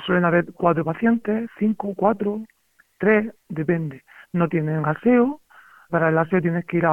suelen haber 4 pacientes, 5, 4, 3, depende. No tienen aseo. Para el aseo tienes que ir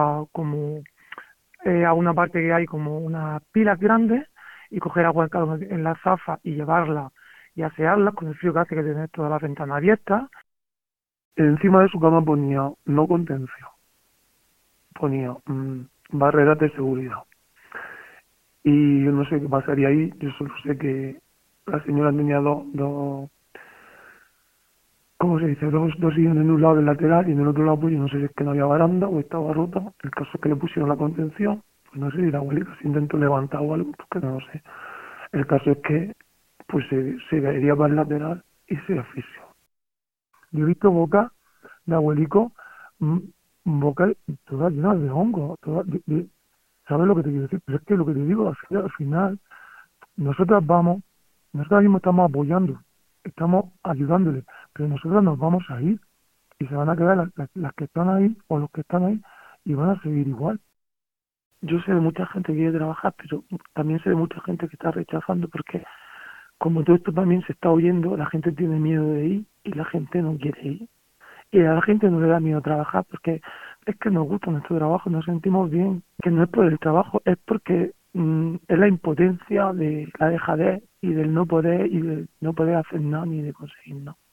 a una parte que hay como unas pilas grandes y coger agua en la zafa y llevarla y asearlas con el frío que hace, que tienes todas las ventanas abiertas. Encima de su cama ponía no contención, ponía barreras de seguridad. Y yo no sé qué pasaría ahí, yo solo sé que la señora tenía dos, ¿cómo se dice? Dos sillones en un lado del lateral y en el otro lado, pues yo no sé si es que no había baranda o estaba rota. El caso es que le pusieron la contención, pues no sé si la abuelita se intentó levantar o algo, porque no lo sé. El caso es que pues se caería para el lateral y se asfixió. Yo he visto bocas de abuelico, mm, bocas todas llenas de hongos, ¿sabes lo que te quiero decir? Pero es que lo que te digo, al final nosotras vamos, nosotros ahora mismo estamos apoyando, estamos ayudándole, pero nosotros nos vamos a ir y se van a quedar las que están ahí o los que están ahí y van a seguir igual. Yo sé de mucha gente que quiere trabajar, pero también sé de mucha gente que está rechazando porque como todo esto también se está oyendo, la gente tiene miedo de ir y la gente no quiere ir. Y a la gente no le da miedo trabajar porque es que nos gusta nuestro trabajo, nos sentimos bien, que no es por el trabajo, es porque es la impotencia de la dejadez y del no poder y de no poder hacer nada ni de conseguir nada.